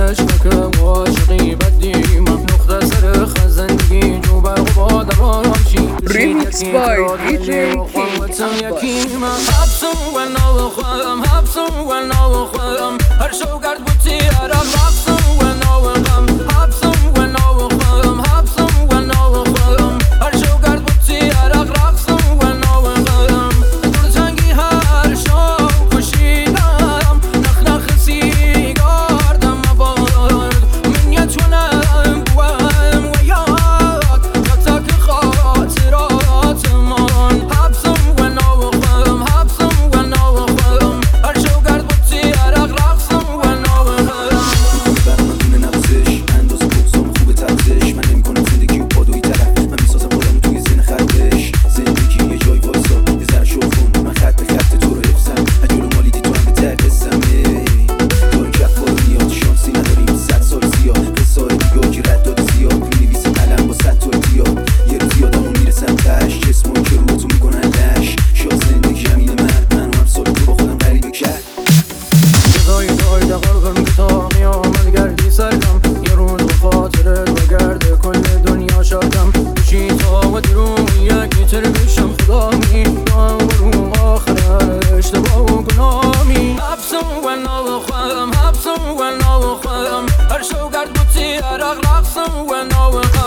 عشقك وعاشقی بدی مخنوق سر خزندگی جو برق با دوام شی Remix by DJ King. حبسم و نو خودم حبسم و نو خودم هر شو گرد بودی عرق رقصم و نو غم حبسم و نو خودم حبسم و نو خودم هر شو گرد بودی عرق رقصم و نو غم دور جنگی هر شو کشیدم نخ نخ سیگار دم بارد من یتونم بوام و یاد یادک خاطرات من حبسم و نو خودم حبسم و نو خودم هر شو گرد بودی عرق رقصم و نو غم برنامه نوازش اندازه بغضام خوبه ترزش من نمی‌کنم زندگی و پادویی طرف من میسازم خودم توی ذهن خربش زندگی یه جای وایسا یه ذره شوخون من خط به خط تو رو حفظم اجول مالیدی تو هم به ته قسم داریم کف بارو نیاد شانسی نداریم 100 سال زیاد قصه های دیگه که رد داده زیاد می‌نویسم قلم با 100 تا اتیاد یه روز یادمون میرسم تش جسمون که رو تو میکنن لش شاد زندگی همینه من هم سال تو با خودم غریبه کرد جدای دایده قلقم که تا قیامت گردی سرکم یه روز و خاطرت بگرده کل دنیا شادم بشی تا و درون یکی تر بشم خدا می رو آخر اشتباه و گنامی حبسم و نو خودم حبسم و نو خودم هر شو گرد بودی عرق رقصم و نو